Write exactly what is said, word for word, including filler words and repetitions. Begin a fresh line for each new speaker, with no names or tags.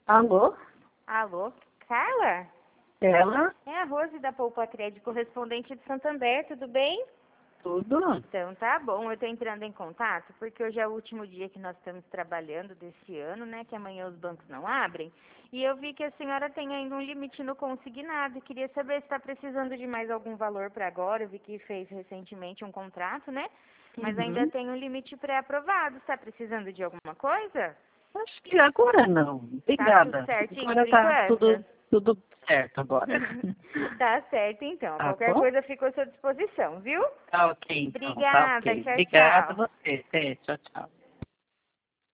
Alô?
Alô, Carla?
Ela?
É a Rose da Poupa Crédito, correspondente de Santander, tudo bem?
Tudo?
Então tá bom, eu tô entrando em contato porque hoje é o último dia que nós estamos trabalhando desse ano, né? Que amanhã os bancos não abrem. E eu vi que a senhora tem ainda um limite no consignado. Queria saber se está precisando de mais algum valor para agora. Eu vi que fez recentemente um contrato, né? Mas ainda
Uhum.
tem um limite pré-aprovado. Está precisando de alguma coisa?
Acho que agora não.
Tá tudo
Obrigada.
certinho
Agora
por
tá
enquanto?
tudo, tudo certo agora.
Tá certo, então.
Tá
Qualquer
bom?
coisa fica à sua disposição, viu?
Tá ok, então. Tá
Obrigada.
ok.
Tchau,
Obrigada a
tchau.
você. Até. Tchau, tchau.